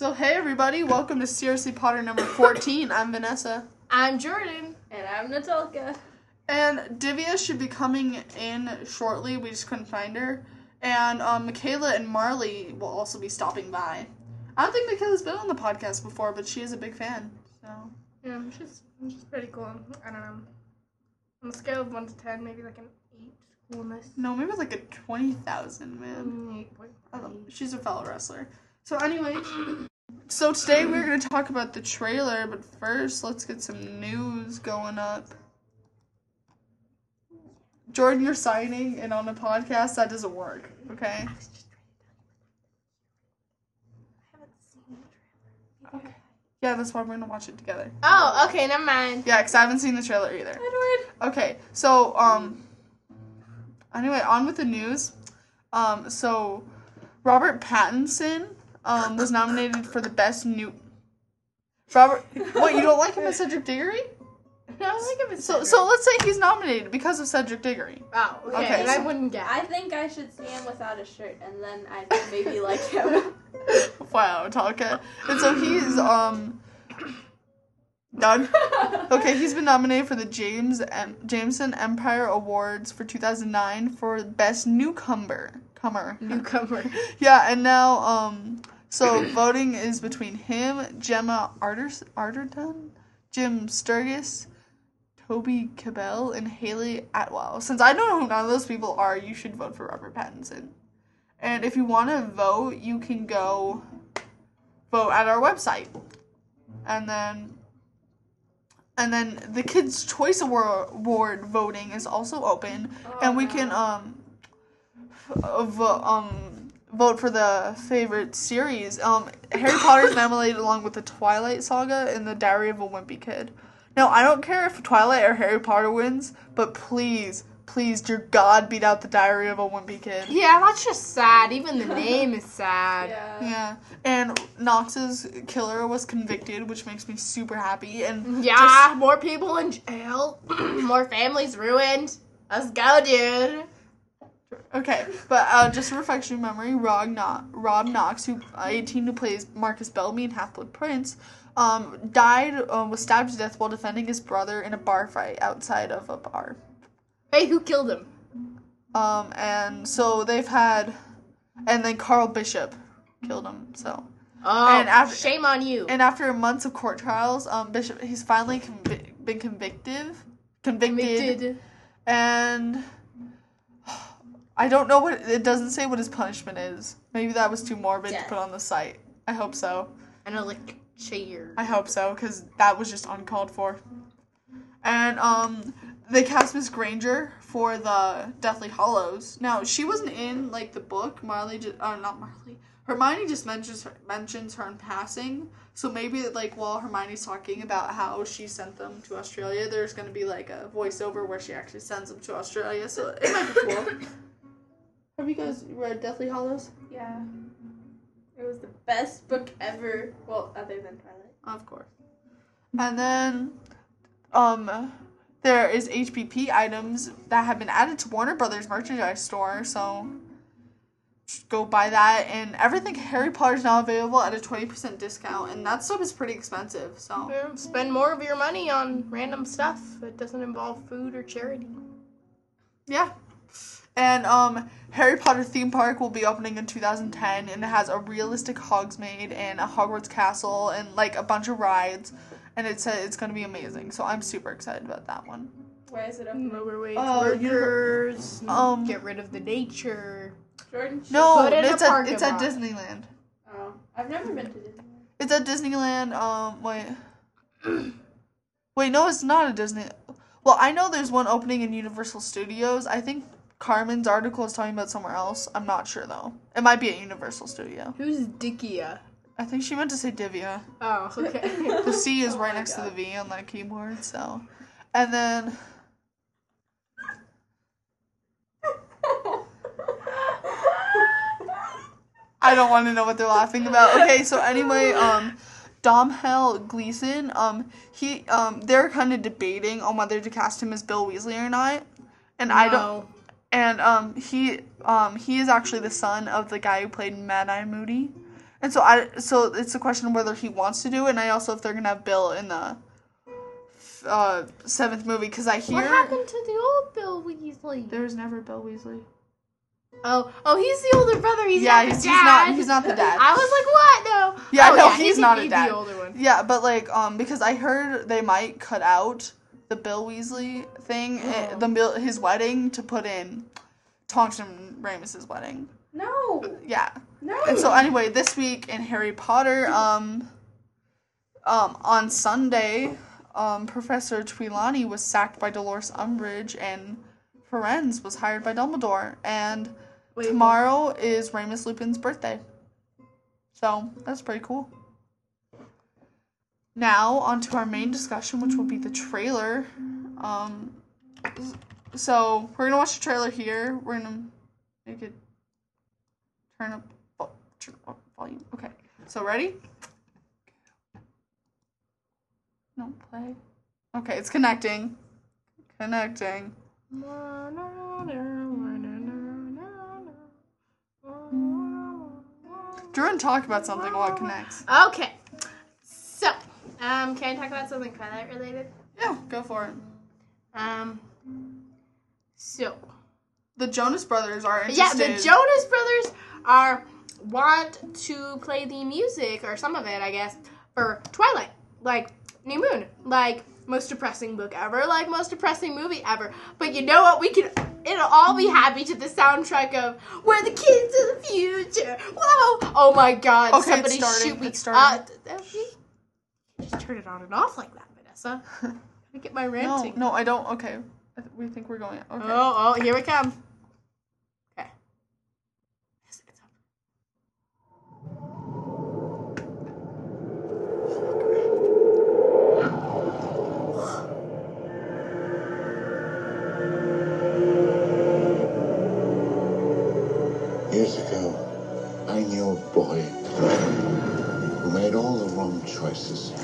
So hey everybody, welcome to Seriously Potter number 14. I'm Vanessa. I'm Jordan. And I'm Natalka. And Divya should be coming in shortly, we just couldn't find her. And Michaela and Marley will also be stopping by. I don't think Michaela's been on the podcast before, but she is a big fan, so. Yeah, she's pretty cool. I don't know. On a scale of 1 to 10, maybe like an 8 coolness. No, maybe like a 20,000, man. 8.5. She's a fellow wrestler. So anyway, so today we're going to talk about the trailer, but first let's get some news going up. Jordan, you're signing in on the podcast. That doesn't work, okay? Okay. Yeah, that's why we're going to watch it together. Oh, okay, never mind. Yeah, because I haven't seen the trailer either. Edward. Okay, so, anyway, on with the news. So, Robert Pattinson, was nominated for the best new... Robert... What, you don't like him as Cedric Diggory? No, I like him as So let's say he's nominated because of Cedric Diggory. Oh, okay. Okay, And I so- wouldn't get I think I should see him without a shirt, and then I'd maybe like him. Wow, Talka. And so he's, done. Okay, he's been nominated for the Jameson Empire Awards for 2009 for Best Newcomer. newcomer. Yeah, and now, so voting is between him, Gemma Arterton, Jim Sturgis, Toby Cabell, and Haley Atwell. Since I don't know who none of those people are, you should vote for Robert Pattinson. And if you want to vote, you can go vote at our website. And then the Kids' Choice Award voting is also open, and we can vote for the favorite series. Harry Potter is nominated along with the Twilight Saga and the Diary of a Wimpy Kid. Now, I don't care if Twilight or Harry Potter wins, but please, dear God, beat out the Diary of a Wimpy Kid. Yeah, that's just sad. Even the name is sad. Yeah, and Knox's killer was convicted, which makes me super happy. And Yeah, more people in jail. More families ruined. Let's go, dude. Okay, but just a reflection of memory, Rob Knox, 18, who plays Marcus Bellamy in Half-Blood Prince, was stabbed to death while defending his brother in a bar fight outside of a bar. Hey, who killed him? And so and then Carl Bishop killed him, so. Oh, And shame on you. And after months of court trials, Bishop, he's finally been convicted, and I don't know it doesn't say what his punishment is. Maybe that was too morbid to put on the site. I hope so. And a lick chair. I hope so, because that was just uncalled for. And, they cast Miss Granger for the Deathly Hallows. Now, she wasn't in, like, the book. Hermione just mentions her in passing. So maybe, like, while Hermione's talking about how she sent them to Australia, there's going to be, like, a voiceover where she actually sends them to Australia. So it might be cool. Have you guys read Deathly Hallows? Yeah. It was the best book ever. Well, other than Twilight. Of course. And then, there is HPP items that have been added to Warner Brothers merchandise store, so just go buy that. And everything Harry Potter is now available at a 20% discount, and that stuff is pretty expensive, so. Yeah, spend more of your money on random stuff that doesn't involve food or charity. Yeah. And, Harry Potter theme park will be opening in 2010, and it has a realistic Hogsmeade and a Hogwarts castle and, like, a bunch of rides. And it said it's going to be amazing, so I'm super excited about that one. Where is it open? Lower wage Oh, workers. Get rid of the nature. Jordan? No, Put in a it's parking at lot. Disneyland. Oh. I've never been to Disney. It's at Disneyland, Wait, no, it's not a Disney. Well, I know there's one opening in Universal Studios. I think Carmen's article is talking about somewhere else. I'm not sure, though. It might be at Universal Studio. Who's Dickia? I think she meant to say Divya. Oh, okay. The C is right my next to God. the V on that keyboard, so. And then... I don't want to know what they're laughing about. Okay, so anyway, Domhnall Gleeson, they're kind of debating on whether to cast him as Bill Weasley or not. And I don't... And he is actually the son of the guy who played Mad-Eye Moody. And so it's a question of whether he wants to do it, and if they're gonna have Bill in the 7th movie, because I hear What happened to the old Bill Weasley? there was never Bill Weasley. Oh, he's the older brother. He's not the he's dad. he's not the dad. I was like, what? No. Yeah, oh, no, yeah, he's not a he's dad. the older one. Yeah, but like because I heard they might cut out the Bill Weasley thing, his wedding, to put in Tonks and Remus's wedding. No. Yeah. No. And so anyway, this week in Harry Potter, on Sunday, Professor Trelawney was sacked by Dolores Umbridge, and Firenze was hired by Dumbledore, and tomorrow is Remus Lupin's birthday. So that's pretty cool. Now on to our main discussion, which will be the trailer. So we're gonna watch the trailer here. We're gonna make it turn up volume. Okay. So ready? No, play. Okay, it's connecting. Connecting. Drew and talk about something while it connects. Okay. So, can I talk about something Twilight related? Yeah, go for it. So the Jonas Brothers are interested. Yeah, the Jonas Brothers want to play the music, or some of it, I guess, for Twilight. Like, New Moon. Like, most depressing book ever. Like, most depressing movie ever. But you know what? It'll all be happy to the soundtrack of We're the Kids of the Future. Whoa! Oh my god. Okay, somebody shoot me. It's starting. Just turn it on and off like that, Vanessa. I get my ranting. No, I don't. Okay. We think we're going. Okay. Oh, here we come. Okay. Years ago, I knew a boy who made all the wrong choices.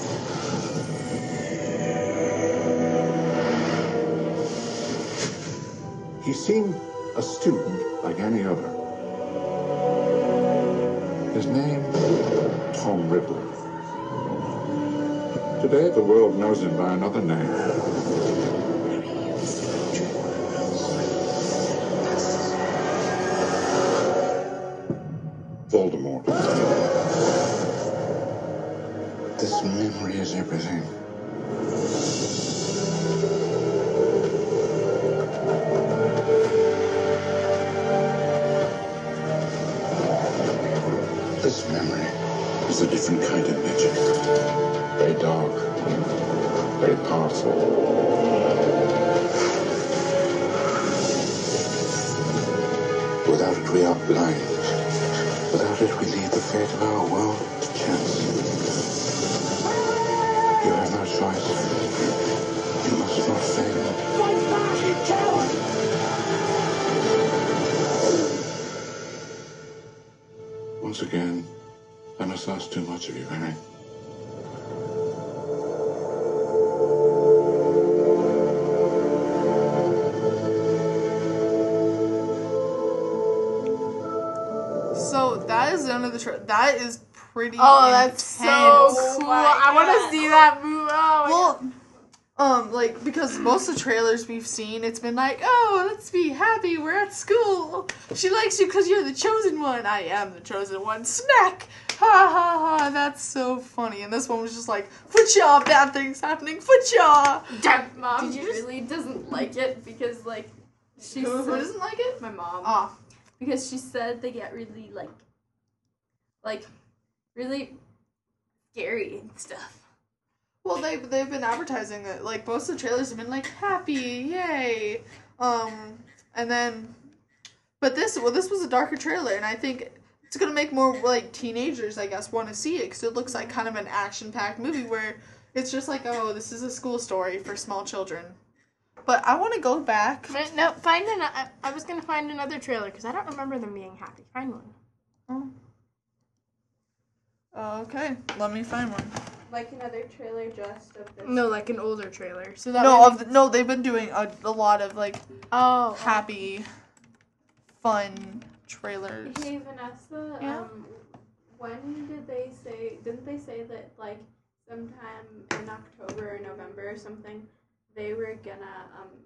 He seemed a student like any other. His name, Tom Riddle. Today, the world knows him by another name. Voldemort. This memory is everything. This memory is a different kind of magic. Very dark, very powerful. Without it, we are blind. Without it, we leave the fate of our world to chance. You have no choice. You must not fail. Fight back, you coward! Once again, I must ask too much of you, Harry. So that is the end of the trailer. That is pretty. That's so intense. cool. I want to see that movie. Like, because most of the trailers we've seen, it's been like, oh, let's be happy, we're at school. She likes you because you're the chosen one. I am the chosen one. Smack! Ha ha ha, that's so funny. And this one was just like, footshaw, bad things happening, footshaw! Mom really doesn't like it because, like, she Who said, doesn't like it? my mom. Ah. Because she said they get really, really scary and stuff. Well, they've been advertising it. Like, most of the trailers have been like, happy, yay. And then, but this was a darker trailer, and I think it's gonna make more, like, teenagers, I guess, want to see it, because it looks like kind of an action-packed movie where it's just like, oh, this is a school story for small children. But I want to go back. No, I was going to find another trailer, because I don't remember them being happy. Find one. Oh. Okay, let me find one. Like another trailer just of this. No, like an older trailer. So that No, they've been doing a lot of, like, Oh. happy, fun trailers. Hey, Vanessa, Yeah? When did they say? Didn't they say that like sometime in October or November or something, they were gonna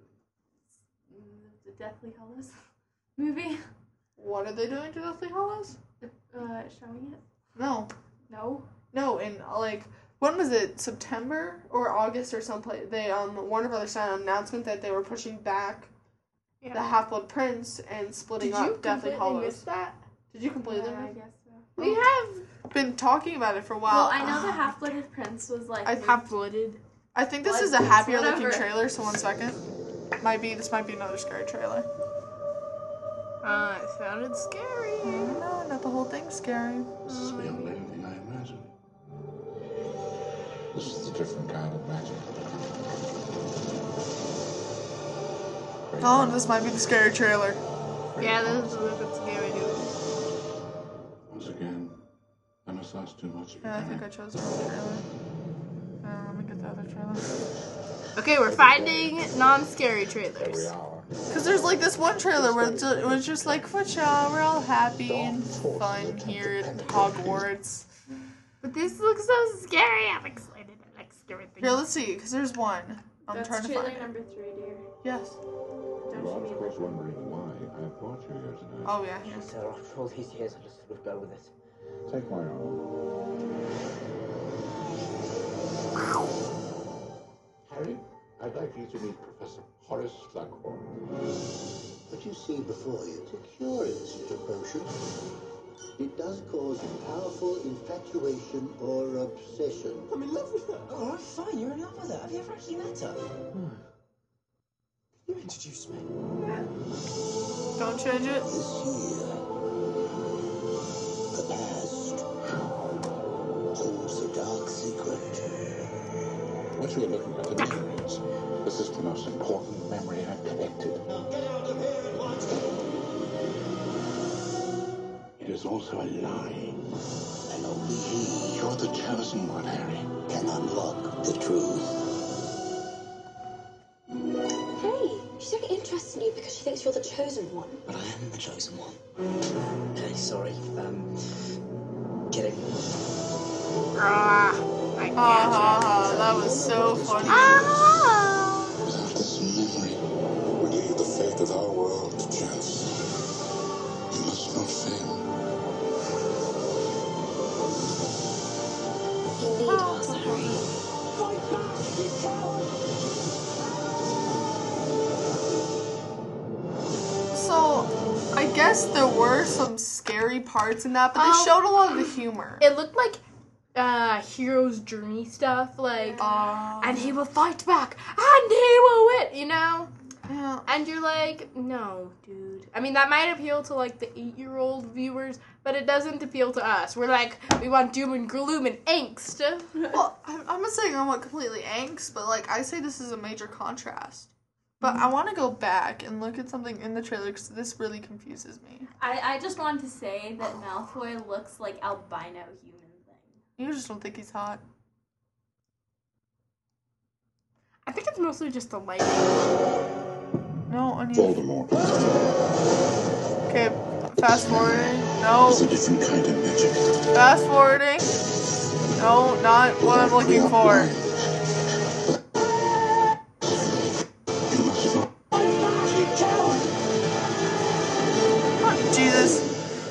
the Deathly Hallows movie? What are they doing to Deathly Hallows? Showing it? No. No. No, in like when was it? September or August or someplace? They Warner Brothers sent an announcement that they were pushing back the Half-Blood Prince and splitting up Deathly Hallows. Miss that? Did you completely Yeah, I miss? guess so. We have Been talking about it for a while. Well, I know the Half-Blooded Prince was like. half-blooded. I think this Blood is a Prince, happier looking whatever. trailer. So 1 second. This might be another scary trailer. It sounded scary. No, not the whole thing's scary. This is beyond anything I imagined. This is a different kind of magic. Great Oh, power. this might be the scary trailer. Great Yeah, this powers. is a little bit scary, dude. Once again, I must ask too much of you. Yeah, I think I chose the wrong trailer. Let me get the other trailer. Okay, we're finding non-scary Every trailers. hour. Because there's like this one trailer where it was just like, we're all happy and fun here at Hogwarts. But this looks so scary. I'm excited. I like scary things. Here, let's see, because there's one. I'm That's trying to trailer find it. number 3, dear. Yes. Don't You are, you of mean course, wondering why I have brought you here tonight. Oh, yeah, here. Sir, after all these years, I just sort of go with it. Take my arm. Harry, I'd like you to meet Professor Horace Slughorn. What you see before you is a curious little potion. It does cause powerful infatuation or obsession. I'm in love with her. All right, fine. You're in love with her. Have you ever actually met her? You introduced me. Don't change it. This year, the past holds a dark secret. What you are looking at, the memories. This is the most important memory I've collected. Now get out of here at once! It is also a lie. And only he You're the chosen one, Harry. can unlock the truth. Hey, she's only interested in you because she thinks you're the chosen one. But I am the chosen one. Okay, sorry. Kidding. I Ha ha ha, that was so funny. Without this memory, We gave the fate of our world a chance. you must not fail. You need us, Harry. So, I guess there were some scary parts in that, but they showed a lot of the humor. It looked like hero's journey stuff, like, and he will fight back, and he will win, you know? Yeah. And you're like, no, dude. I mean, that might appeal to, like, the 8-year-old viewers, but it doesn't appeal to us. We're like, we want doom and gloom and angst. Well, I'm not saying I want completely angst, but like I say this is a major contrast. But I want to go back and look at something in the trailer because this really confuses me. I just wanted to say that Malfoy looks like albino human thing. You just don't think he's hot. I think it's mostly just the lighting. No, I need. Voldemort. Okay, fast forwarding. No, It's a different kind of magic. fast forwarding. No, not what I'm looking for. You must not. Jesus.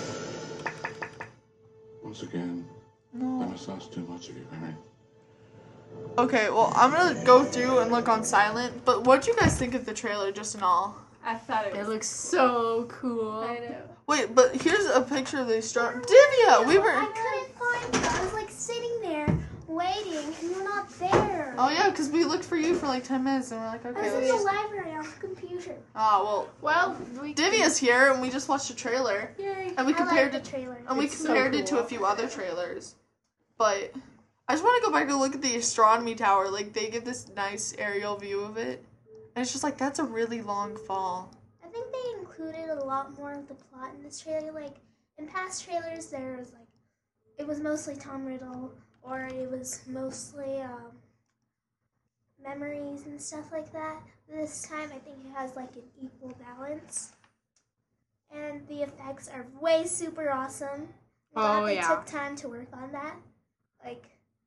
Once again, I No. must ask too much of you, Harry. Okay, well, I'm gonna go through and look on silent. But what'd you guys think of the trailer, just in all? I thought it It was. looks so cool. I know. Wait, but here's a picture of the star. Divya, we were. I couldn't find you. I was like sitting there waiting, and you're not there. Oh yeah, because we looked for you for like 10 minutes, and we're like, I okay, was in let's the just. library on the computer. Oh Well, we Divya's here, and we just watched the trailer, Yay! And we I compared liked it- the trailer. and we It's so compared it to a cool. few other trailers. But I just want to go back and look at the astronomy tower. Like they give this nice aerial view of it, and it's just like that's a really long fall. I think they included a lot more of the plot in this trailer. Like in past trailers, there was like it was mostly Tom Riddle, or it was mostly memories and stuff like that. This time, I think it has like an equal balance, and the effects are way super awesome. I'm glad Oh, they yeah. took time to work on that. Like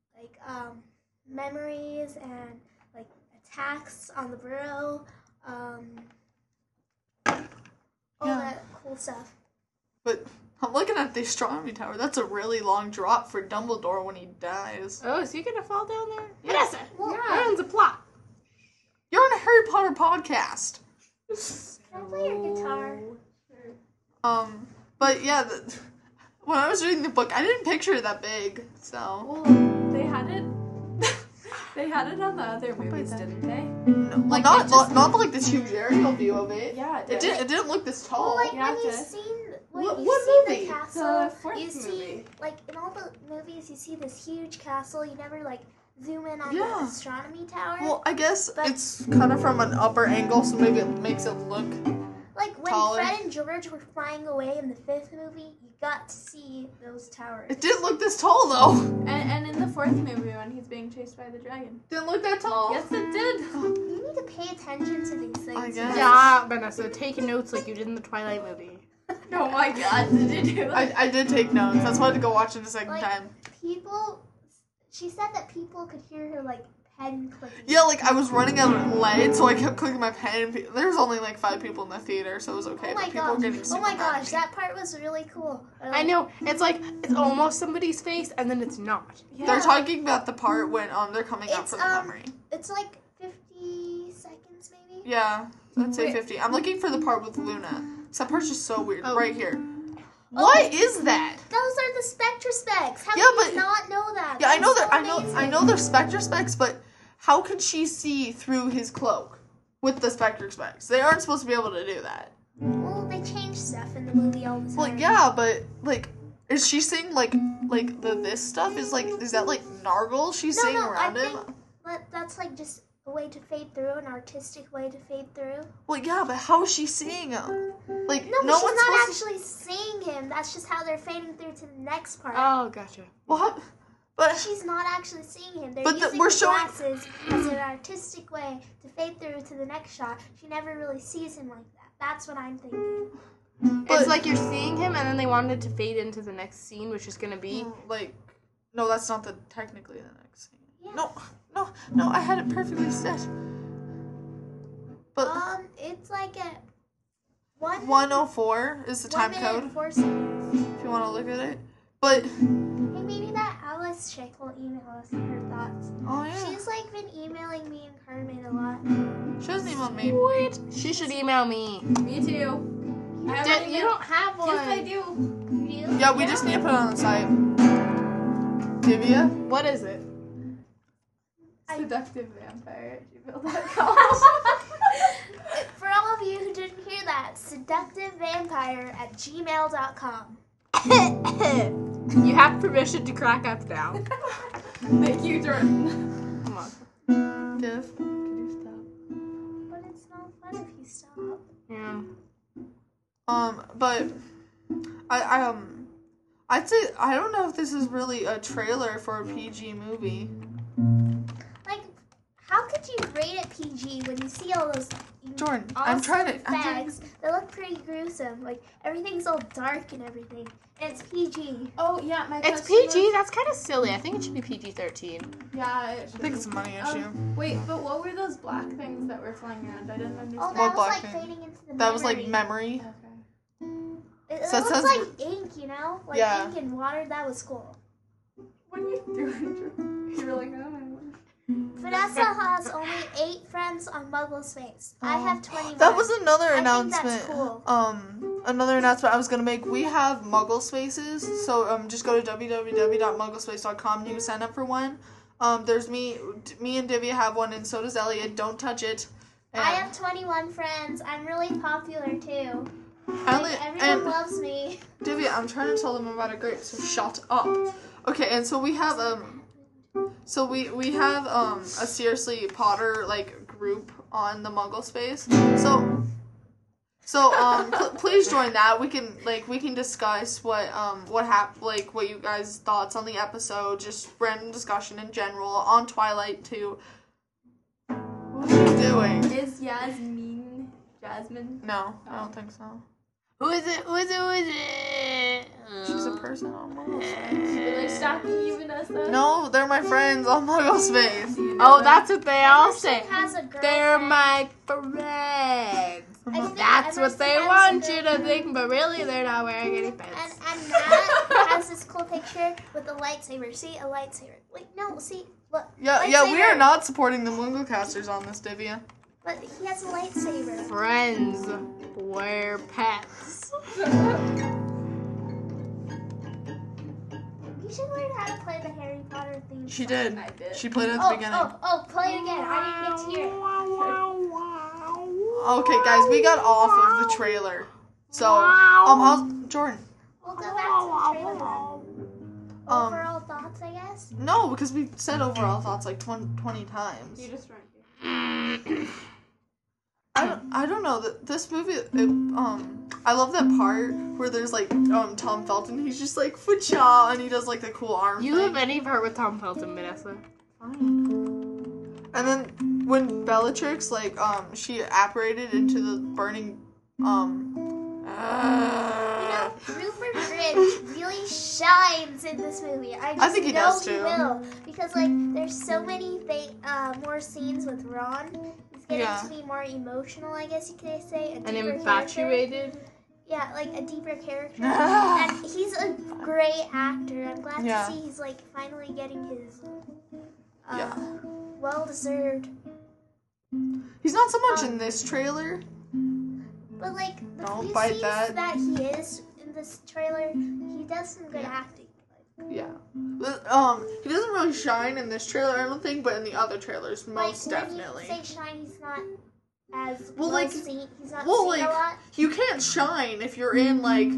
memories and like attacks on the burrow, all Yeah. that cool stuff. But I'm looking at the astronomy tower. That's a really long drop for Dumbledore when he dies. Oh, is he gonna fall down there? Vanessa, Well, that owns a plot. You're on a Harry Potter podcast. Can I play your guitar? But yeah, when I was reading the book, I didn't picture it that big. So Well, they had it. They had it on the other movies, didn't they? no, well, Like, not like this huge aerial view of it. Yeah, It didn't look this tall. Well, like Yeah, when it you did. seen when What- you what see movie? the castle, The fourth you see movie. like in all the movies you see this huge castle. You never like zoom in on Yeah. the astronomy tower. Well, I guess But- it's kind of from an upper angle, so maybe it makes it look. like when taller. Fred and George were flying away in the fifth movie, you got to see those towers. It didn't look this tall though. And in the fourth movie when he's being chased by the dragon. Didn't look that tall. Yes, it did. You need to pay attention to these things. I guess. Yeah, Vanessa, take notes like you did in the Twilight movie. Oh my god, did you do that? I did take notes. That's why I had to go watch it a second Like- time. People, she said that people could hear her like pen clicking. Yeah, like I was running out of lead, so I kept clicking my pen. There was only like 5 people in the theater, so it was okay. Oh my but people were getting gosh! super Oh my mad at gosh! me. That part was really cool. I know, it's like, it's almost somebody's face, and then it's not. They're talking about the part when they're coming up It's, for the memory. It's like 50 seconds, maybe. Yeah, let's say Wait. 50. I'm looking for the part with Luna. So that part's just so weird. Oh. Right here. What is that? Those are the Spectra specs. How Yeah, can but- you not know that? Yeah, I know That's that. so I know amazing. they're Spectre specs, but how could she see through his cloak with the Spectre specs? They aren't supposed to be able to do that. Well, they change stuff in the movie all the time. Well, yeah, but like, is she seeing like the this stuff? Is that like Nargle she's seeing I around him? think that's like just a way to fade through, an artistic way to fade through. Well, yeah, but how is she seeing him? Like, No, but no she's one's not supposed actually seeing him. That's just how they're fading through to the next part. Oh, gotcha. to. What? But She's not actually seeing him. They're But using we're the showing- glasses as an artistic way to fade through to the next shot. She never really sees him like that. That's what I'm thinking. But- It's like you're seeing him, and then they wanted to fade into the next scene, which is gonna be... like, no, that's not technically the next scene. Yeah. No, I had it perfectly set. But It's like at 104 is the time 1 minute code and 4 seconds. if you want to look at it. But Hey, maybe that Alice chick will email us her thoughts. oh yeah, She's like been emailing me and Carmen a lot. she hasn't emailed me. What? She should email me. Me too. I have You don't have one. Yes, I do. Really? Yeah, we just need to put it on the site. Divya? What is it? Seductive vampire at gmail.com. For all of you who didn't hear that, seductivevampire@gmail.com. You have permission to crack up now. Thank you, Jordan. Come on. Div, could you stop? But it's not fun if you stop. Yeah. But I'd say I don't know if this is really a trailer for a PG movie. Like, how could you rate it PG when you see all those Jordan, I'm trying to. fags that look pretty gruesome? Like, everything's all dark and everything. And it's PG. Oh, yeah, my It's question PG? That's kind of silly. I think it should be PG-13. Yeah, it I should think be. it's a money issue. Wait, but what were those black things that were flying around? I didn't understand. Oh, What that was black like thing? fading into the That was like memory. memory. Okay. It So it looks says- like ink, you know? Like Yeah. ink and water. That was cool. What are you doing? You were like, oh my god. Vanessa has only 8 friends on Muggle's Face. I have 21. That was another I think announcement. that's cool. Another announcement I was gonna make. We have Muggle Spaces, so just go to www.mugglespace.com. You can sign up for one. There's me and Divya have one, and so does Elliot. Don't touch it. And I have 21 friends. I'm really popular too. Elliot Everyone and loves me. Divya. I'm trying to tell them about a great. So shut up. Okay, and so we have So we have a Seriously Potter like group on the Muggle Space. So please join that. We can discuss what what you guys' thoughts on the episode, just random discussion in general on Twilight too. What are you doing? Is Jasmine? No, I don't think so. Who is it? Who is it? Who is it? She's a person on Muggle's They're like stop even us. No, they're my friends on Muggle's Face. Oh, that's what they all say. Emerson has a girlfriend. They're my friends. I think That's what Emerson they has want a you to think, but really they're not wearing any pants. And Matt has this cool picture with a lightsaber. See, a lightsaber. Wait, no, see, look. Yeah, we are not supporting the Mugglecasters on this, Divya. But he has a lightsaber. Friends wear pants. You should learn how to play the Harry Potter theme. She song. did. I did. She played at the beginning. Play it again. I didn't get to hear it. Okay, guys, we got off of the trailer. So, Jordan. We'll go back to the trailer then. Overall thoughts, I guess? No, because we said overall thoughts like 20 times. You just weren't here. I don't know. This movie, I love that part where there's like Tom Felton. He's just like Fucha, and he does like the cool arm You thing. love any part with Tom Felton, Vanessa. Fine. And then when Bellatrix she apparated into the burning Rupert Grint really shines in this movie. I think he know does, he too. will, because there's so many more scenes with Ron. He's getting to be more emotional, I guess you could say. And deeper infatuated. character. Yeah, like a deeper character. And he's a great actor. I'm glad to see he's finally getting his well-deserved. He's not so much in this trailer. But the Don't few bite scenes that. he is in this trailer, he does some good acting. Yeah. He doesn't really shine in this trailer, I don't think, but in the other trailers, most definitely. When you say shine, he's not as seen. He's not well, seen a lot. you can't shine if you're in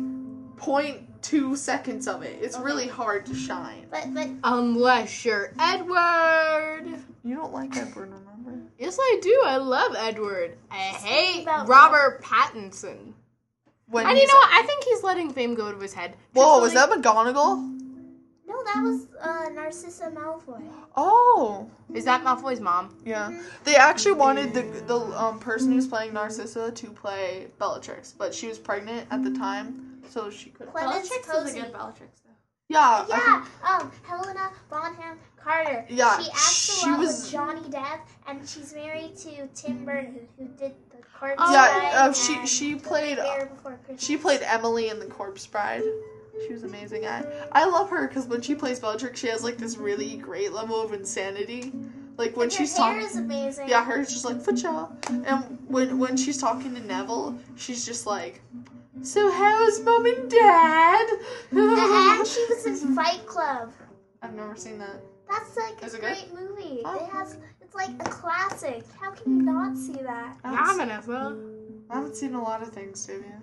0.2 seconds of it. It's really hard to shine. But Unless you're Edward. You don't like Edward, remember? Yes, I do. I love Edward. I hate about Robert Pattinson. When And you know what? I think he's letting fame go to his head. Whoa, was that McGonagall? no, that was Narcissa Malfoy. Oh. Is that Malfoy's mom? Yeah. They actually wanted the person who's playing Narcissa to play Bellatrix, but she was pregnant at the time, so she couldn't. Clemens Bellatrix is a Posey. good Bellatrix though. Yeah. Yeah, Helena Bonham Carter. Yeah, She acts she a lot was- with Johnny Depp, and she's married to Tim Burton, who did the Corpse Yeah, Bride. she and played Nightmare Before Christmas. she played Emily in The Corpse Bride. She was amazing at it. I love her because when she plays Bellatrix, she has this really great level of insanity. When And she's her hair talking, is amazing. yeah, hers just Fucha. And when she's talking to Neville, she's just like, "So how's Mom and Dad?" And she was in Fight Club. I've never seen that. That's Is a it great movie. Oh. It's a classic. How can you not see that? Yeah, Vanessa. I haven't seen a lot of things, Davia.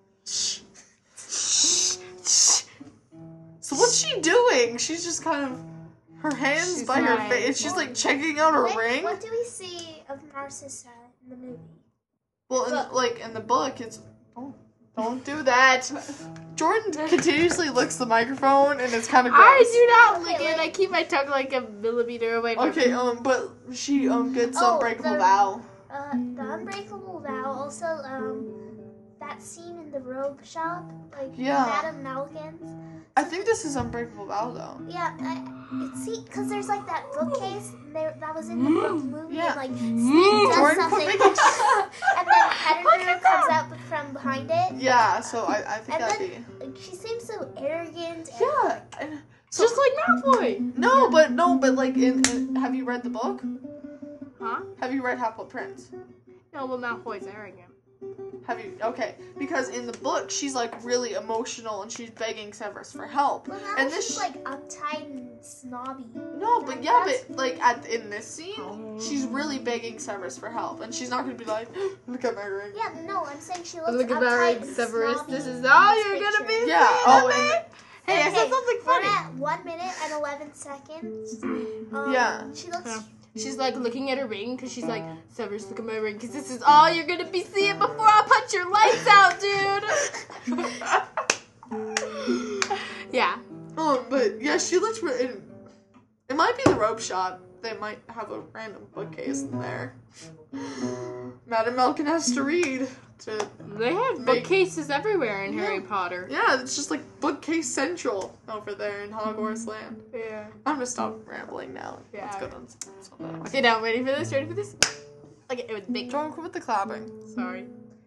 So what's she doing? She's just kind of her hands She's by her like- face. She's checking out her What ring. do we see of Narcissa in the movie? Well, in the book, it's don't do that. Jordan continuously licks the microphone, and it's kind of gross. I do not lick it. I keep my tongue like a millimeter away from Okay, it. but she gets Oh, Unbreakable the- Vow. The Unbreakable Vow. Also, that scene in the robe shop, Yeah. Madame Malkin's. I think this is Unbreakable Vow though. Yeah, because there's that bookcase that was in the book movie, Yeah. and Snape does Jordan, something, quit making- and then Pettigrew comes out from behind it. Yeah, so I think And that'd then she seems so arrogant. And, yeah. So, Just like Malfoy. no, but in have you read the book? Huh? Have you read Half-Blood Prince? No, but Malfoy's arrogant. Have you? Okay, because in the book she's really emotional and she's begging Severus for help. Well, now And she's this uptight and snobby. no, but yeah, but in this scene she's really begging Severus for help, and she's not gonna be like, look at my ring. Yeah, no, I'm saying she looks Look at uptight that, and Severus. snobby This is in all this you're gonna picture. be. Yeah. Oh, and Hey, I said something We're funny. at 1 minute and 11 seconds. Yeah. She looks. Yeah. She's looking at her ring because she's like, Severus, look at my ring because this is all you're gonna be seeing before I punch your lights out, dude. Yeah. But yeah, she looks really. It might be the rope shop. They might have a random bookcase in there. Madame Malkin has to read to. They have Make- bookcases everywhere in Yeah. Harry Potter. Yeah, it's just like bookcase central over there in Hogwarts Land. Yeah. I'm gonna stop rambling now. Yeah. Let's go down something. Okay, now ready for this? Ready for this? Okay, it was big. Don't quit with the clapping. Sorry.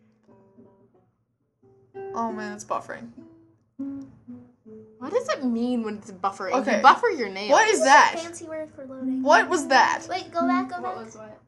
Oh man, it's buffering. What does it mean when it's buffering? Okay. You buffer your nails. What is that? Fancy word for loading. What was that? Wait, go back, go What back. was what?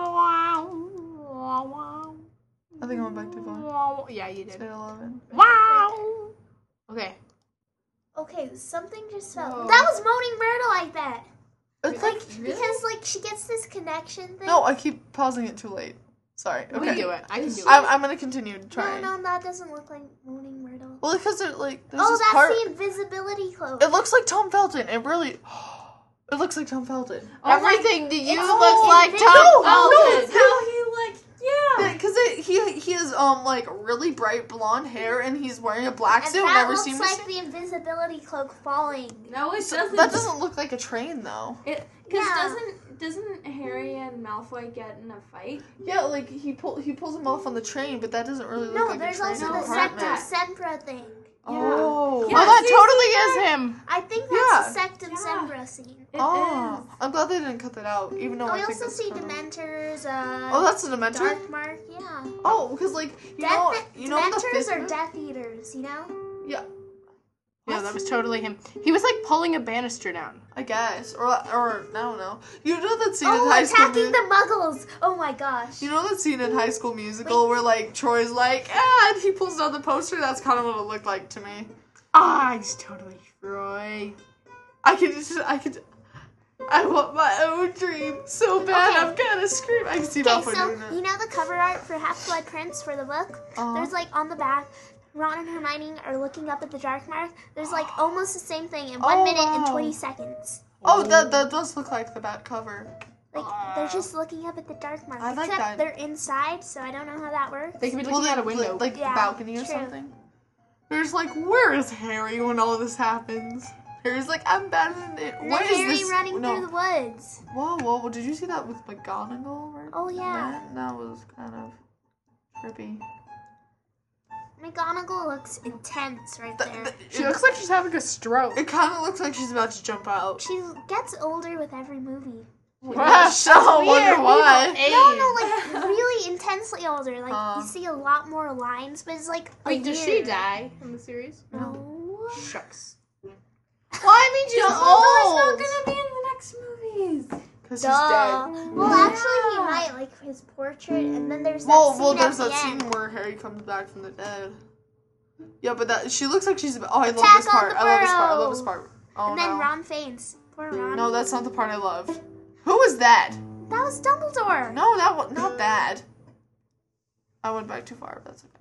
I think I went back too far. Yeah, you Say did. 11. Wow. Okay. Okay, something just fell. Whoa. That was Moaning Myrtle, I bet. It's like Because, like, she gets this connection thing. no, I keep pausing it too late. Sorry. We Okay. can do it. I can do it. I'm gonna continue trying. No, that doesn't look like Moaning Myrtle. Well, because there's Oh, this that's part. the invisibility cloak. It looks like Tom Felton. It really. It looks like Tom Felton. Everything to you It's looks all like invisible. Tom No, Felton. How he like yeah. Because he has like really bright blonde hair and he's wearing a black And suit. that Never looks seen like me. the invisibility cloak falling. No, it doesn't. That doesn't look like a train though. Because Yeah. doesn't Harry and Malfoy get in a fight? Yeah, like he pulls him off on the train, but that doesn't really look No, like there's a train. also No, the it's not Sectum that. Sempra thing. Oh. Oh, that totally is him. I think Yeah. that's the Sectum Yeah. Sempra scene. It Oh, is. I'm glad they didn't cut that out, even though Oh, I we think also that's see kind of- Dementors, Oh, that's a Dementor. Dark Mark, yeah. Oh, because like you know in the Dementors fifth are book- Death Eaters, you know? Yeah, Yeah, that was totally him. He was like pulling a banister down. I guess, or I don't know. You know that scene Oh, in High School attacking the Muggles! Oh my gosh. You know that scene in High School Musical where like Troy's like, ah, and he pulls down the poster. That's kind of what it looked like to me. Ah, he's totally Troy. I want my own dream so bad. Okay. I'm gonna scream. I can see Okay, Malfoy so, doing that. you know the cover art for Half-Blood Prince for the book? Uh-huh. There's like on the back, Ron and Hermione are looking up at the Dark Mark. There's like almost the same thing in 1 minute and wow. 20 seconds. Oh, that does look like the back cover. Like, they're just looking up at the Dark Mark. I like Except that. they're inside, so I don't know how that works. They could be looking out a window. like Yeah, the balcony or true. something. There's like, where is Harry when all of this happens? Harry's like, I'm better than it. And What then is Harry this? running No. through the woods. Whoa! Did you see that with McGonagall? Right? Oh, yeah. That was kind of trippy. McGonagall looks intense right there. She looks like she's having a stroke. It kind of looks like she's about to jump out. She gets older with every movie. Gosh, I wonder why. No, like really intensely older. Like you see a lot more lines, but it's like a Wait, does she year. die in the series? No. Shucks. Well, I mean, she's Dumbledore's old. not gonna be in the next movies. Because she's Duh. dead. Well, actually, he might like his portrait, and then there's that Well, scene there's at that the end. scene where Harry comes back from the dead. Yeah, but that she looks like she's. Oh, I love Attack this on part. the I love this part. I Burrow. love this part. Oh And then no. Ron faints. Poor Ron. No, that's not the part I loved. Who was that? That was Dumbledore. No, that was not that. I went back too far. But that's okay.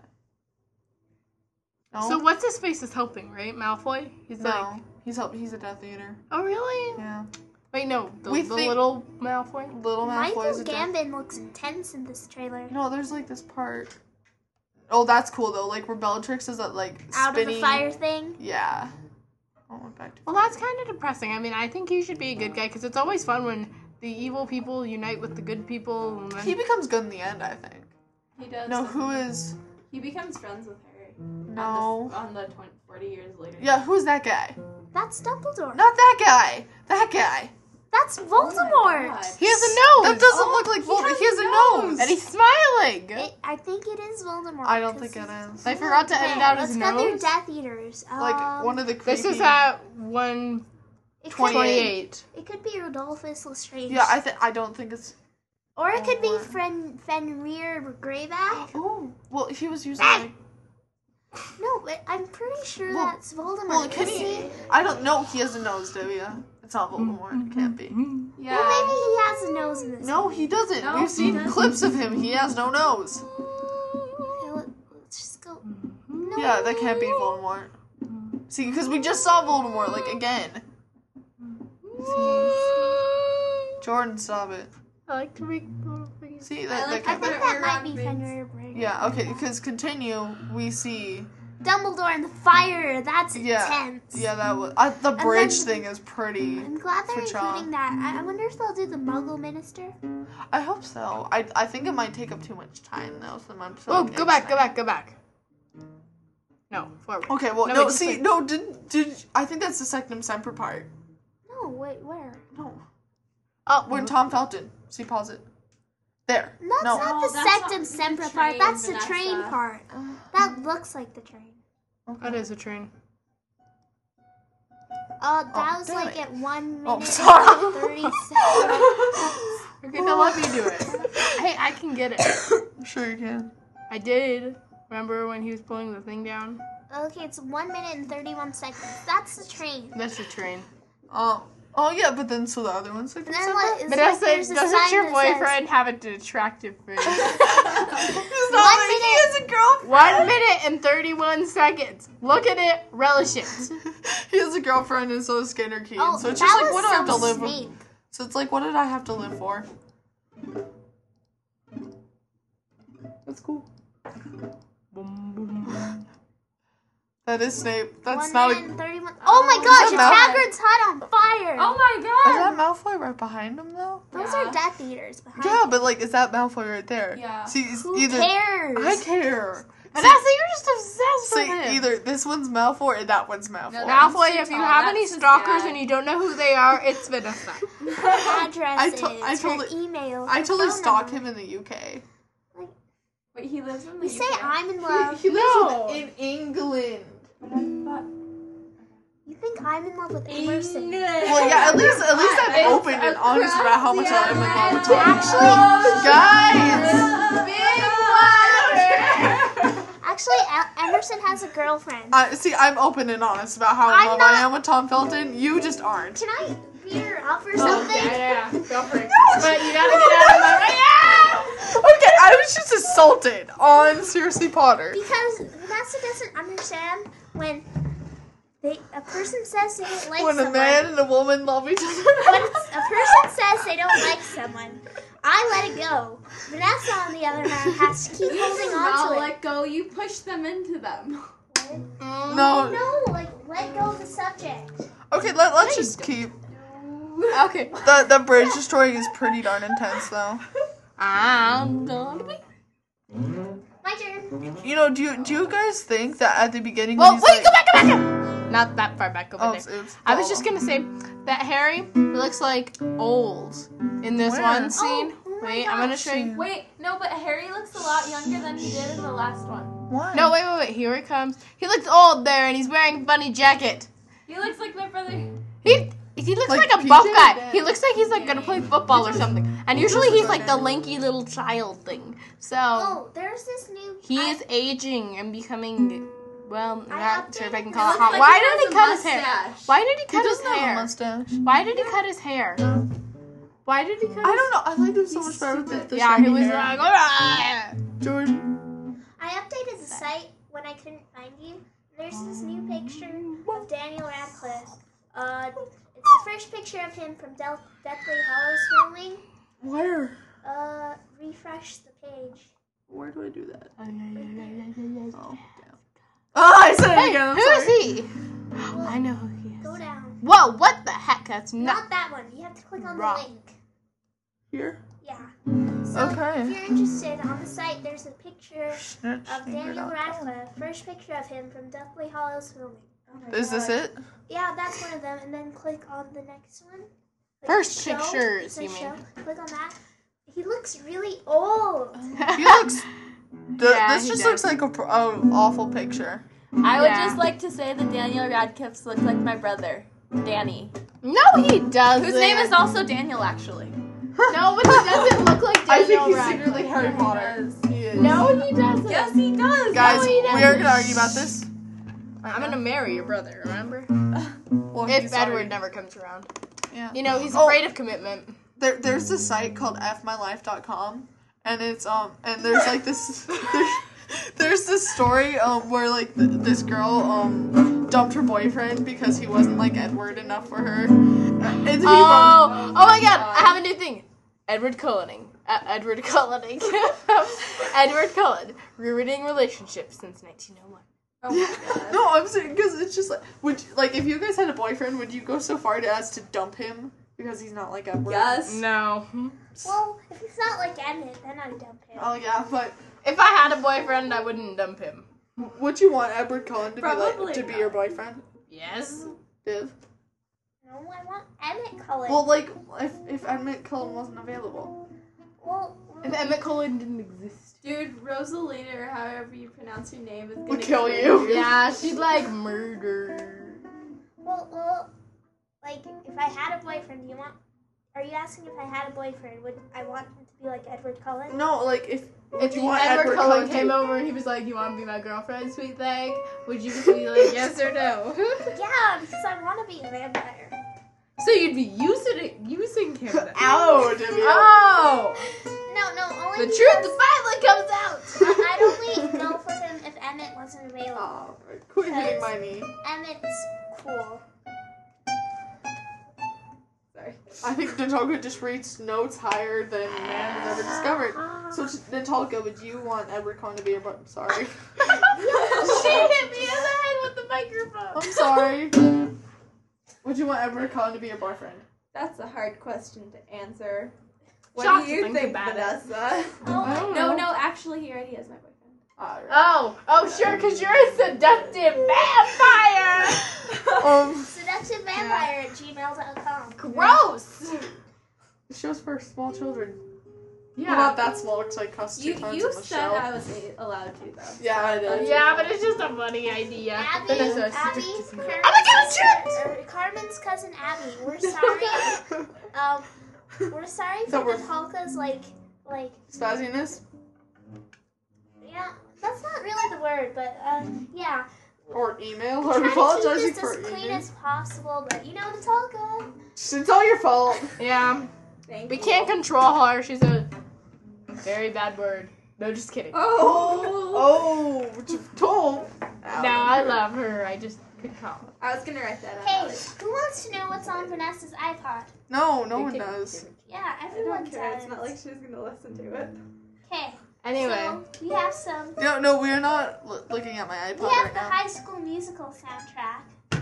No. So what's his face is helping, right? Malfoy? He's no, like, he's a Death Eater. oh really? Yeah. Wait, no, the We think- little Malfoy. Little Michael Malfoy is a Death. Gambon looks intense in this trailer. No, there's like this part. Oh, that's cool though. Like where Bellatrix is that like Out spinning. of the fire thing. Yeah. I went back too Well, that's kind of depressing. I mean, I think he should be a good guy because it's always fun when the evil people unite with the good people. And then... He becomes good in the end, I think. He does. No, who is? He becomes friends with Harry. No. On the 40 years later. Yeah, who's that guy? That's Dumbledore. Not that guy. That guy. That's Oh my Voldemort. God. He has a nose! That doesn't look like Voldemort. He has a nose. And he's smiling! I think it is Voldemort. I don't 'cause think it he's- is. I forgot to edit out Let's his go through nose. Death Eaters. Like one of the creepy. This is at 128. It could, 28. it could be Rodolphus Lestrange. Yeah, I don't think it's. Or it could be Voldemort. Fenrir Greyback. Oh, well, he was using Ah! like. No, but I'm pretty sure Well- that's Voldemort. Well, can Is he? I don't know. He has a nose, Divya. It's not Voldemort. It can't be. Yeah. Well, maybe he has a nose in this. No, he doesn't. No, We've he seen doesn't. clips of him. He has no nose. Okay, let's just go. No. Yeah, that can't be Voldemort. See, because we just saw Voldemort, like, again. See? Jordan, stop it. I like to make. See, I that like I can't think Fenrir that might be Greyback. Fenrir Greyback. Yeah, okay, because continue, we see. Dumbledore in the fire. That's Yeah. intense. Yeah, that was. The bridge thing is pretty. I'm glad they're Switch on. including that. I wonder if they'll do the Muggle Minister. I hope so. I think it might take up too much time though. So I'm so. Oh, go back. No, forward. Okay, well, No, no, wait, just see, wait. no, did I think that's the Sectum Semper part. No, wait, where? No. Oh, When Tom Felton. See, pause it. There. That's No. not the that's Sectum not Semper the part. train, That's the Vanessa. train part. That looks like the train. that is a train. That was damn like it. at 1 minute Oh, sorry. and 30 seconds. Okay, now let me do it. Hey, I can get it. Sure you can. I did. Remember when he was pulling the thing down? Okay, it's 1 minute and 31 seconds. That's the train. That's the train. Oh yeah, but then so the other one's Sectum And then Semper? what? It's Vanessa, like there's a doesn't sign your that says, boyfriend have an attractive face? It's not 1 like minute. he has a girlfriend. 1 minute and 31 seconds. Look at it, relish it. He has a girlfriend and so is Skinner Key. Oh, So it's that just like, was what do I have to so live with? Snape. So it's like, what did I have to live for? That's cool. Boom, boom, boom. That is Snape. That's 1 not minute a... and 31. Oh my gosh, that it's Malfoy? Hagrid's hut on fire. Oh my Is god! that Malfoy right behind him, though? Those Yeah. are Death Eaters behind Yeah, him. but, like, is that Malfoy right there? Yeah. See, it's Who either... cares? I care. Vanessa, you're just obsessed See, with him. either this one's Malfoy or that one's Malfoy. No, Malfoy, That's if you too have tall. any That's his stalkers dad. and you don't know who they are, it's Vanessa. Her addresses, I told her it- email. I her totally phone stalk number. him in the UK. Wait, he lives in the You say UK? I'm in love. He lives No. in England. You think I'm in love with Emerson? Well, yeah, at least I'm open and honest about how much I'm in love with him. Actually, Emerson has a girlfriend. See, I'm open and honest about how in I'm love not- I am with Tom Felton. You just aren't. Can I beat her up or something? Yeah, go for it. But you gotta get out of my way. Okay, I was just assaulted on Seriously Potter. Because Vanessa doesn't understand when a person says they don't like When a someone. man and a woman love each When other. a person says they don't like someone, I let it go. Vanessa, on the other hand, has to keep holding on Not to it. let go, you push them into them. No. No, like let go of the subject. Okay, let's just keep. Okay. The bridge destroying is pretty darn intense, though. I'm gonna be. My turn. You know, do you guys think that at the beginning? Well, when wait, he's go like, back. Not that far back over Oh, there. oops. I was just gonna say that Harry looks like old in this Where? one scene. Oh my Wait, I'm gonna gosh. show you. Wait, no, but Harry looks a lot younger than he did in the last one. Why? No, wait. Here he comes. He looks old there, and he's wearing a bunny jacket. He looks like my brother. He looks Like like, a buff PJ? guy. He looks like he's like gonna play football or something. And usually he's like the lanky little child thing. So Oh, there's this new. he is aging and becoming. Well, I not sure if I updated can the call it look hot. like Why he did he has a cut his hair? mustache. Why did he He cut his doesn't have a hair? mustache. Why did he cut his hair? Why did he cut his I don't know. I like him so much better with the Yeah, he shaggy was hair. like, "Ah." Jordan. I updated the site when I couldn't find you. There's this new picture of Daniel Radcliffe. It's the first picture of him from Deathly Hallows filming. Where? Refresh the page. Where do I do that? Hey, Oh, damn. Oh, I said it again. I'm who sorry. is he? I know who he is. Go down. Whoa, what the heck? That's not. Not that one. You have to click on Wrong. the link. Here. Yeah. So Okay. if you're interested, on the site there's a picture Snitch of Daniel finger.com. Radcliffe. First picture of him from Deathly Hallows filming. Oh my Is this God. it? Yeah, that's one of them. And then click on the next one. Like First show. pictures, It says you mean. show. Click on that. He looks really old. He looks. Yeah, this he just does. looks like a awful picture. I would Yeah. just like to say that Daniel Radcliffe looks like my brother, Danny. No, he doesn't. Whose name is also Daniel, actually. No, but he doesn't look like Daniel I think he's Radcliffe. secretly Harry Potter. does. He is. No, he doesn't. Yes, he does. Guys, he we are doesn't. gonna argue about this. I'm gonna marry your brother, remember? Well, If he's Edward already- never comes around. Yeah. You know, he's Oh. afraid of commitment. There's this site called fmylife.com, and it's and there's like this there's this story where like this girl dumped her boyfriend because he wasn't like Edward enough for her. And he wrote, Oh my god, I have a new thing. Edward Cullen. Edward Cullen. Edward Cullen. Ruining relationships since 1901. Oh my god. no, I'm saying because it's just like if you guys had a boyfriend, would you go so far as to dump him Because he's not like Edward. Yes. No. Well, if he's not like Emmett, then I'd dump him. Oh yeah, but If I had a boyfriend, I wouldn't dump him. would you want Edward Cullen to Probably be not. your boyfriend? Yes. Div. No, I want Emmett Cullen. Well, like if Emmett Cullen wasn't available. Well, If Emmett Cullen didn't exist. Dude, Rosalina, or however you pronounce her name, is gonna Would kill you. Yeah, she'd like murder. well, like if I had a boyfriend, are you asking if I had a boyfriend, would I want him to be like Edward Cullen? No, like if If you want Edward Cullen came to- over and he was like, "You want to be my girlfriend, sweet thing?" Would you be like, "Yes or no"? Yeah, because I want to be a vampire. So you'd be using him. Then. Ow, Divya. Oh, No, only the because truth finally comes out. I'd only go for him if Emmett wasn't available. Oh, quit hitting my knee. Emmett's cool. Sorry. I think Natalka just rates notes higher than man has ever discovered. So, Natalka, would you want Edward Cullen to be your boyfriend? Sorry. She hit me in the head with the microphone. I'm sorry. Would you want Edward Cullen to be your boyfriend? That's a hard question to answer. What Shocked do to you think think, about it. Vanessa? I don't know. No, actually, he already is my boyfriend. Oh, sure, because you're a seductive vampire. SeductiveVampire@gmail.com. Gross. The show's for small children. Yeah. Well, not that small, because I cussed 2 times You on the said show. I was allowed to, though. Yeah, I did. Yeah, but it's just a funny idea. Vanessa, Abby's Carmen's cousin Abby. We're sorry. We're sorry So for we're- Natalka's like Spazziness? yeah. That's not really the word, but yeah. Or email? Try I'm to apologizing keep this for as clean email. as possible, but Natalka. It's all your fault. Yeah. Thank We you. can't control her. She's a very bad word. No, just kidding. Oh. Oh, what you told. No, I love her. I just could call. I was gonna write that Hey, out. who wants to know what's on Vanessa's iPod? No one does. Yeah, I everyone don't care. does. It's not like she's gonna listen to it. Okay. Anyway. So we have some. No, we're not looking at my iPod We have right the now. High School Musical soundtrack.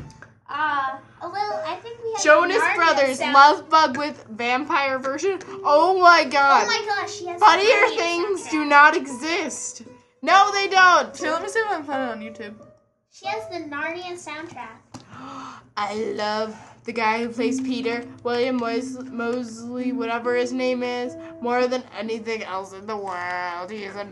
A little. I think we have. Jonas the Narnia Brothers sound- Love Bug with vampire version. Oh my god. Oh my gosh, she has. the Funnier Narnia things soundtrack. do not exist. No, they don't. Here, let me see if I can find it on YouTube. She has the Narnia soundtrack. I love the guy who plays Peter, William Mosley, whatever his name is, more than anything else in the world. He is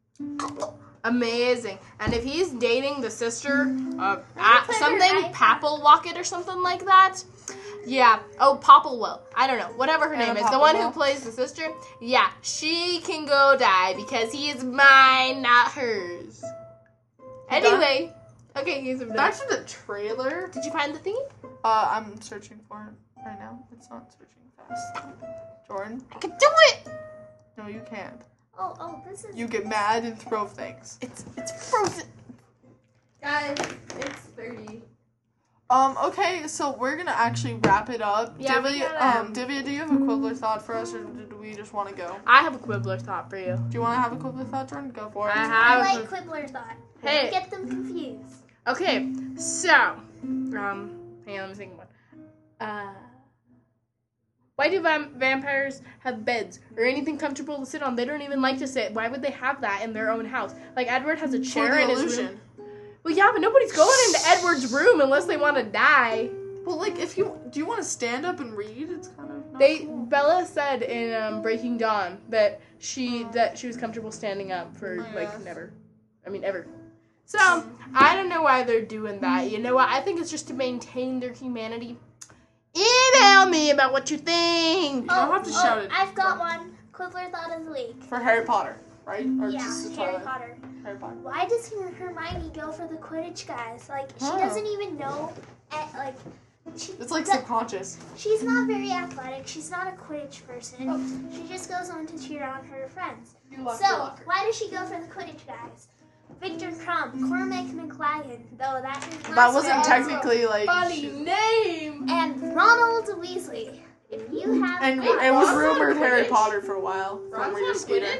amazing. And if he's dating the sister of something, Papelwocket or something like that, yeah. Oh, Popplewell. I don't know. Whatever her Anna name is. The one who Popplewell. plays the sister. Yeah, she can go die because he is mine, not hers. Anyway. Okay, he's a Back to the trailer. Did you find the thingy? I'm searching for it right now. It's not searching fast. Jordan? I can do it! No, you can't. Oh, this is. You get mad and throw things. It's frozen. Guys, it's 30. Okay, so we're gonna actually wrap it up. Yeah, we Divya, gotta- Divya, do you have a quibbler thought for us, or do we just want to go? I have a quibbler thought for you. Do you want to have a quibbler thought, Jordan? Go for it. I I have like Quibbler thought. Hey. Get them confused. Okay, so, hang on, let me think of one. Why do vampires have beds or anything comfortable to sit on? They don't even like to sit. Why would they have that in their own house? Like, Edward has a For chair the in his illusion. room. Well, yeah, but nobody's going into Edward's room unless they want to die. Well, like, do you want to stand up and read? It's kind of not cool. Bella said in Breaking Dawn that she was comfortable standing up for Yeah. never. I mean, ever. So, I don't know why they're doing that. You know what? I think it's just to maintain their humanity. Email me about what you think. You don't have to shout it. I've got one. Quibbler thought of the week. For Harry Potter, right? Or Yeah, just the Harry Twilight? Potter. Harry Potter. Why does Hermione go for the Quidditch guys? Like, she Huh. doesn't even know. It's like subconscious. She's not very athletic. She's not a Quidditch person. She just goes on to cheer on her friends. You locked your So, locker. why does she go for the Quidditch guys? Victor Crumb, Cormac McLaggen, though that is not That wasn't spelled. technically like. name. And Ronald Weasley. If you have And that- it was Ron's rumored on Harry Quidditch? Potter for a while. From Rita Skeeter.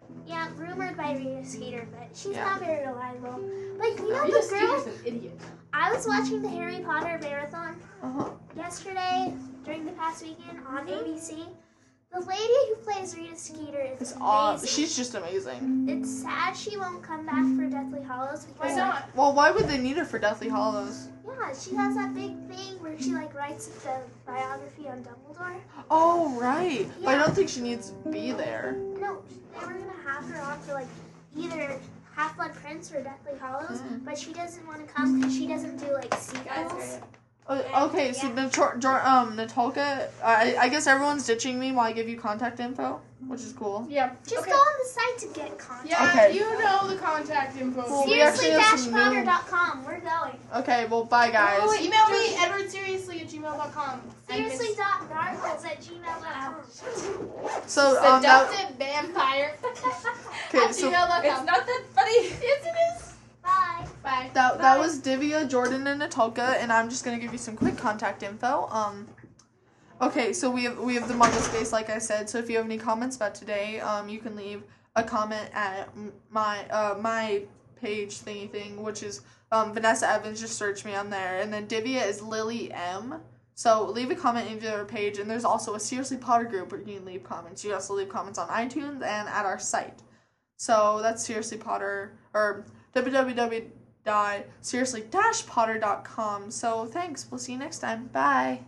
Yeah, rumored by Rita Skeeter, but she's Yeah. not very reliable. But you know Rita the girl. Skeeter's an idiot. I was watching the Harry Potter marathon Uh-huh. yesterday during the past weekend on ABC. The lady who plays Rita Skeeter is It's amazing. she's just amazing. It's sad she won't come back for Deathly Hollows because Why not? Well, why would they need her for Deathly Hollows? yeah, she has that big thing where she like writes the biography on Dumbledore. Oh, right. But I Yeah. don't think she needs to be there. No, they were gonna have her on for like either Half-Blood Prince or Deathly Hollows, but she doesn't want to come because she doesn't do like sequels. Okay, so Natolka, I guess everyone's ditching me while I give you contact info, which is cool. Yeah. Just okay. go on the site to get contact. Yeah, Okay. you know the contact info. Well, we actually have some new- Seriously-potter.com. We're going. Okay, well, bye, guys. Oh, email me, edwardseriously@gmail.com. Seriously.narcos@gmail.com. So, Seductive vampire okay, so gmail.com. It's not that funny. Yes, it is. Bye. Bye. that was Divya, Jordan, and Natolka, and I'm just gonna give you some quick contact info. Okay, so we have the Manga Space, like I said. So if you have any comments about today, you can leave a comment at my page thingy thing, which is Vanessa Evans. Just search me on there, and then Divya is Lily M. So leave a comment in their page, and there's also a Seriously Potter group where you can leave comments. You can also leave comments on iTunes and at our site. So that's Seriously Potter or www.seriously-potter.com. So thanks. We'll see you next time. Bye.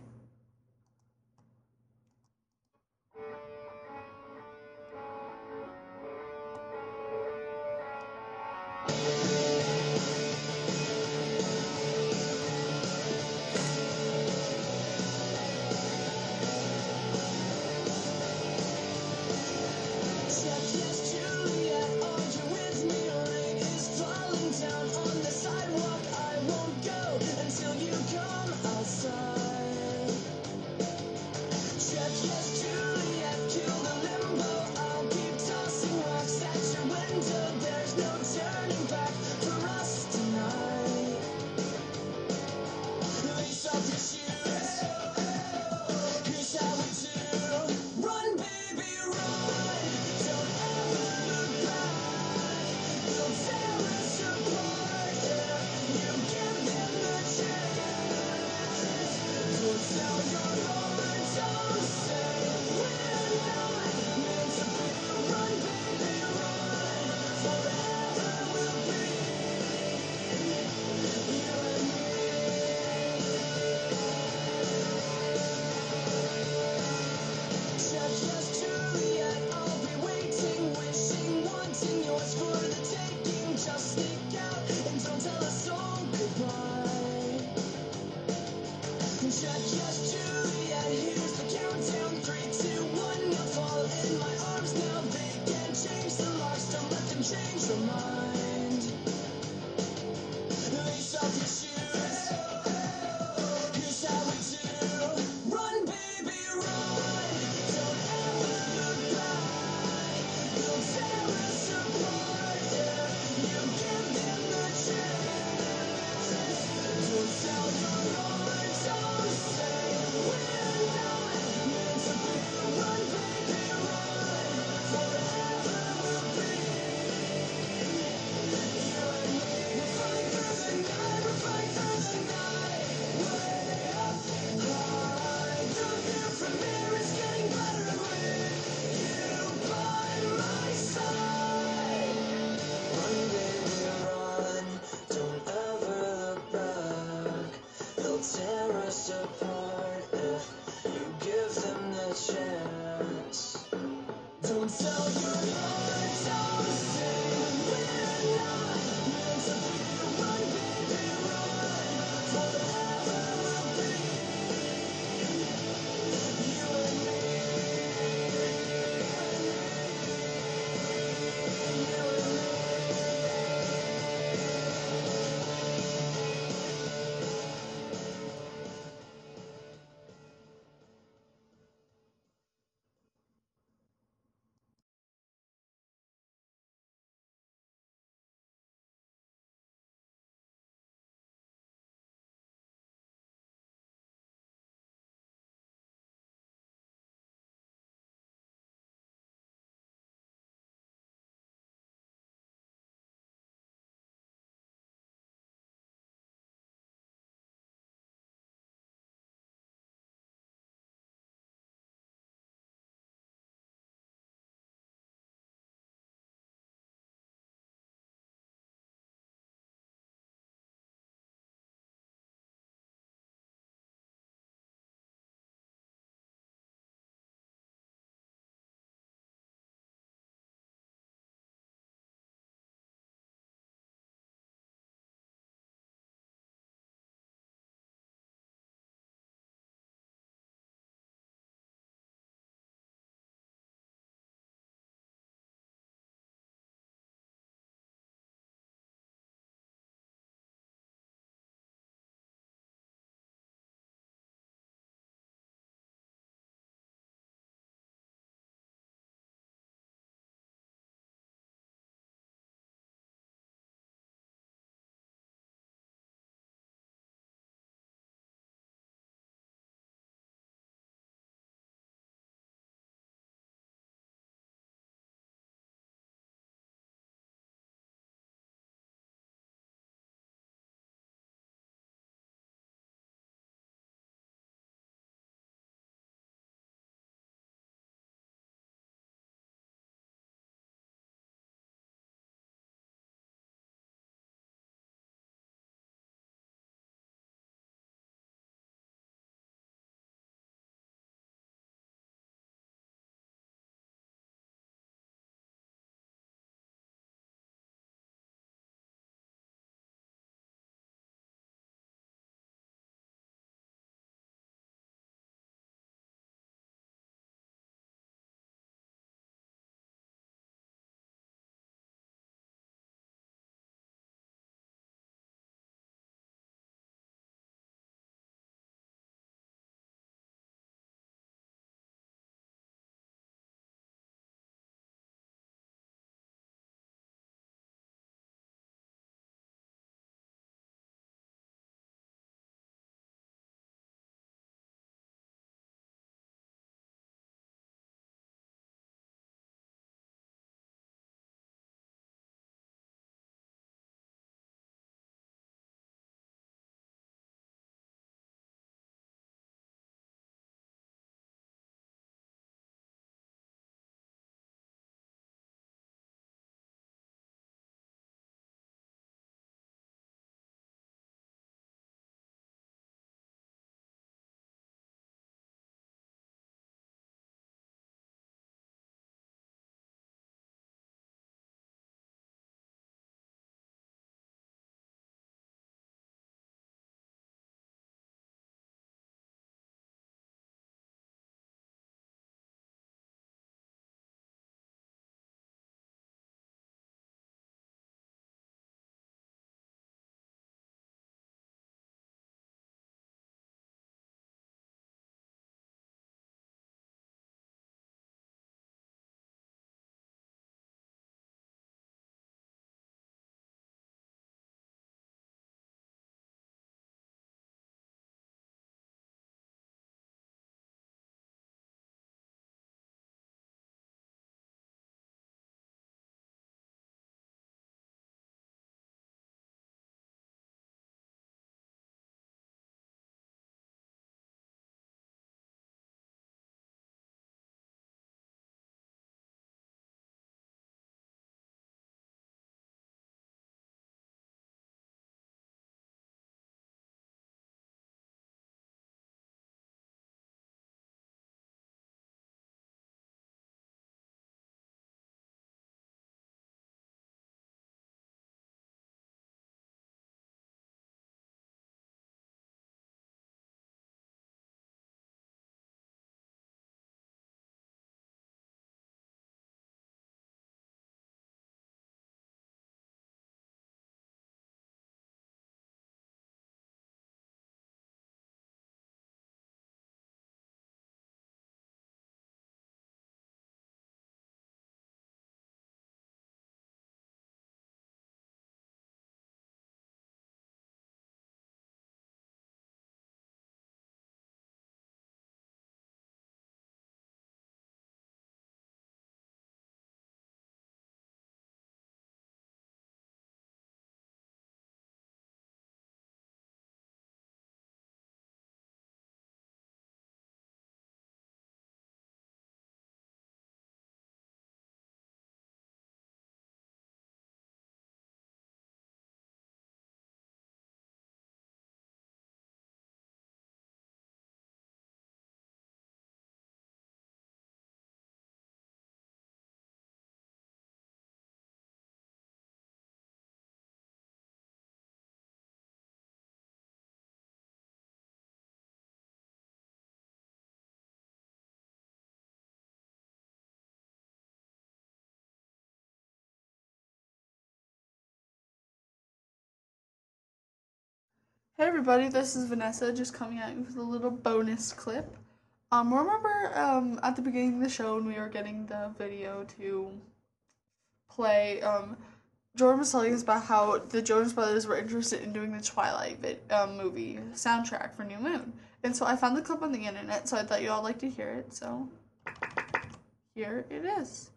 Hey everybody, this is Vanessa just coming at you with a little bonus clip. Remember at the beginning of the show when we were getting the video to play, Jordan was telling us about how the Jonas Brothers were interested in doing the Twilight movie soundtrack for New Moon. And so I found the clip on the internet, so I thought you all like to hear it, so here it is.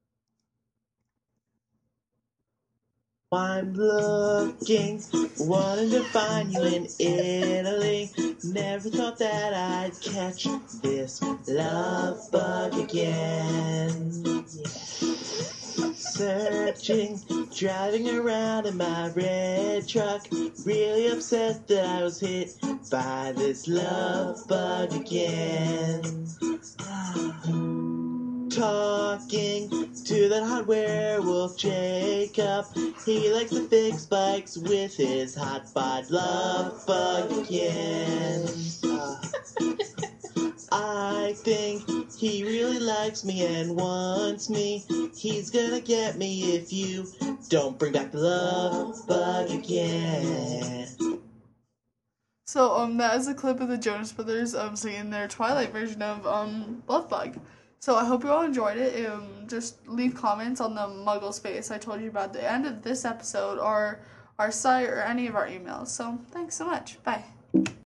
I'm looking, wanting to find you in Italy. Never thought that I'd catch this love bug again. Searching, driving around in my red truck. Really upset that I was hit by this love bug again. Talking to that hot werewolf Jacob. He likes to fix bikes with his hot bod love bug again. I think he really likes me and wants me. He's gonna get me if you don't bring back the love bug again. So that is a clip of the Jonas Brothers singing their Twilight version of Love Bug. So I hope you all enjoyed it. Just leave comments on the Muggle space I told you about at the end of this episode, or our site, or any of our emails. So thanks so much. Bye.